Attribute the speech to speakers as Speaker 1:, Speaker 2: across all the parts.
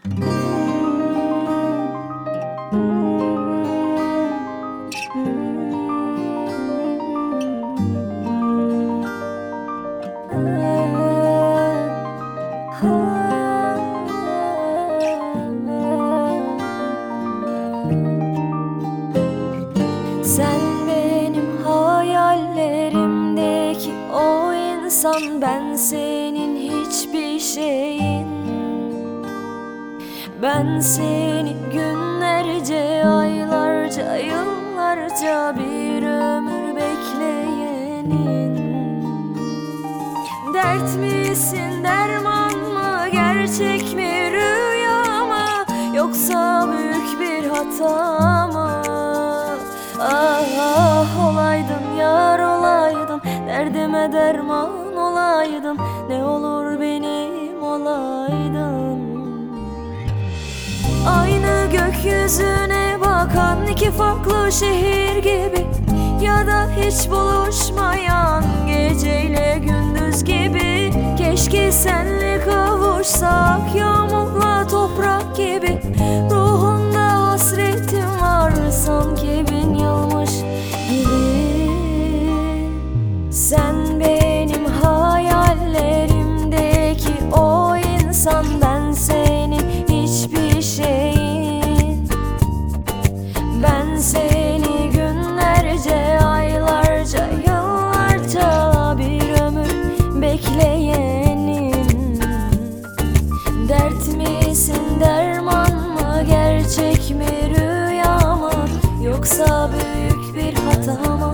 Speaker 1: Sen benim hayallerimdeki o insan, ben senin hiçbir şeyin. Ben seni günlerce, aylarca, yıllarca bir ömür bekleyenin. Dert misin, derman mı, gerçek mi, rüya mı, yoksa büyük bir hata mı? Ah ah, olaydın yar, olaydın, derdime derman olaydın, ne olur benim olaydın. Aynı gökyüzüne bakan iki farklı şehir gibi, ya da hiç buluşmayan geceyle gündüz gibi. Keşke senle kavuşsak, yağmurla toprak gibi. Ruhunda hasretim var, sanki bin yılmış gibi. Sen benim hayallerimdeki o insan, ben senin hiçbir şeyin. Ben seni günlerce, aylarca, yıllarca bir ömür bekleyenim. Dert misin, derman mı, gerçek mi, rüya mı, yoksa büyük bir hata mı?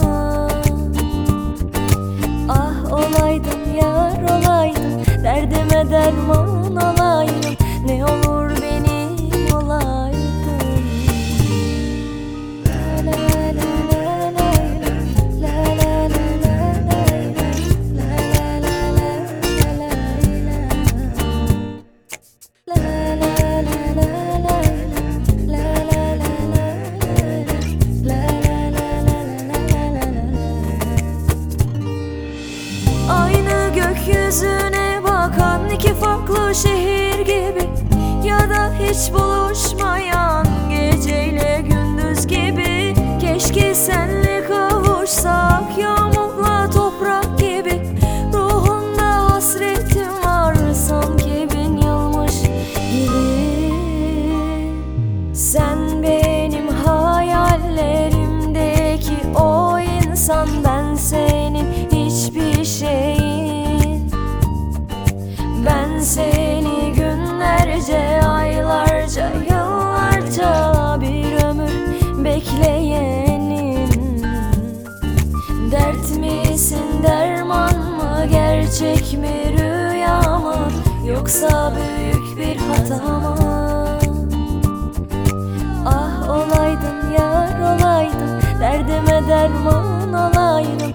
Speaker 1: Ah, olaydın yar, olaydın, derdime derman olaydın, ne olur benim olaydın. Aynı gökyüzüne bakan iki farklı şehir gibi, ya da hiç buluşmayan geceyle gündüz gibi. Keşke senle kavuşsak, yağmurla toprak gibi. Ruhunda hasretim var, sanki bin yılmış gibi. Sen benim hayallerimdeki o insan, ben senin hiçbir şeyin. Ben seni günlerce, aylarca, yıllarca bir ömür bekleyenim. Dert misin, derman mı, gerçek mi, rüya mı, yoksa büyük bir hata mı? Ah, olaydın yar, olaydın, derdime derman olaydın,